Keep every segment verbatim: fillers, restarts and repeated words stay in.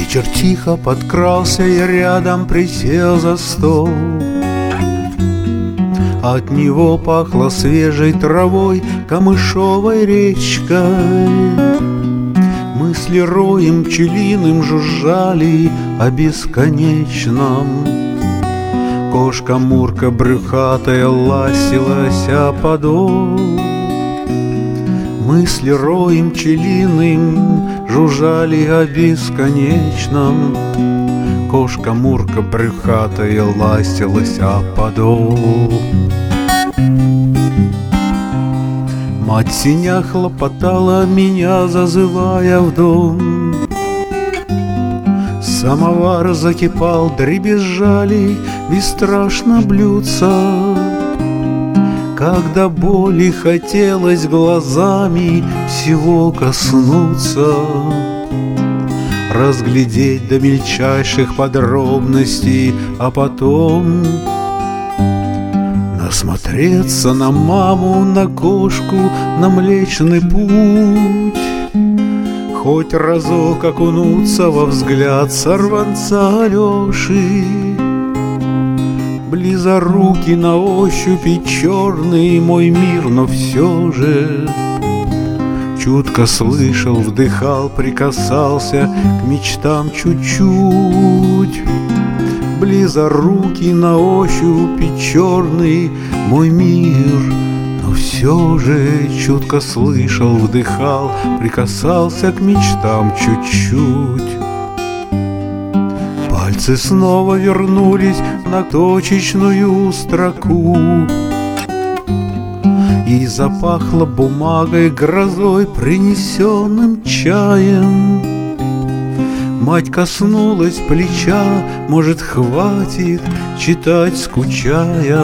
Вечер тихо подкрался и рядом присел за стол. От него пахло свежей травой, камышовой речкой. Мысли роем пчелиным жужжали о бесконечном. Кошка Мурка брюхатая ластилась о подол. Мысли роем пчелиным жужжали о бесконечном. Кошка Мурка брюхатая ластилась о подол. Мать синя хлопотала, меня зазывая в дом. Самовар закипал, дребезжали бесстрашно блюдца. Когда боли хотелось глазами всего коснуться, разглядеть до мельчайших подробностей, а потом насмотреться на маму, на кошку, на Млечный Путь. Хоть разок окунуться во взгляд сорванца Алеши, близорукий на ощупь и черный мой мир, но все же чутко слышал, вдыхал, прикасался к мечтам чуть-чуть. Близорукий на ощупь и черный мой мир, но все же чутко слышал, вдыхал, прикасался к мечтам чуть-чуть. Пальцы снова вернулись на точечную строку, и запахло бумагой, грозой, принесенным чаем. Мать коснулась плеча, может, хватит читать, скучая.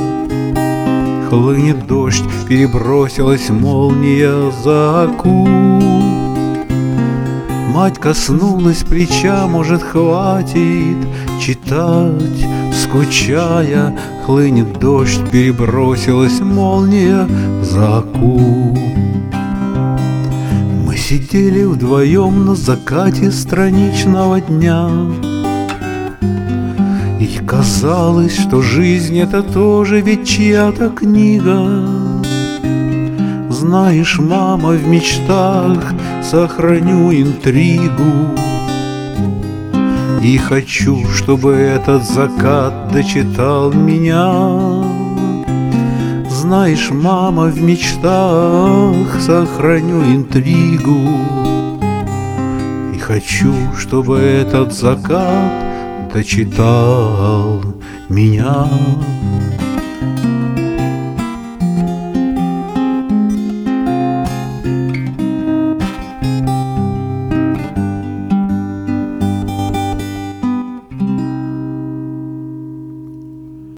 Хлынет дождь, перебросилась молния за оку. Мать коснулась плеча, может, хватит читать, скучая. Хлынет дождь, перебросилась молния за оку. Мы сидели вдвоем на закате страничного дня, и казалось, что жизнь — это тоже ведь чья-то книга. Знаешь, мама, в мечтах сохраню интригу, и хочу, чтобы этот закат дочитал меня. Знаешь, мама, в мечтах сохраню интригу, и хочу, чтобы этот закат дочитал меня.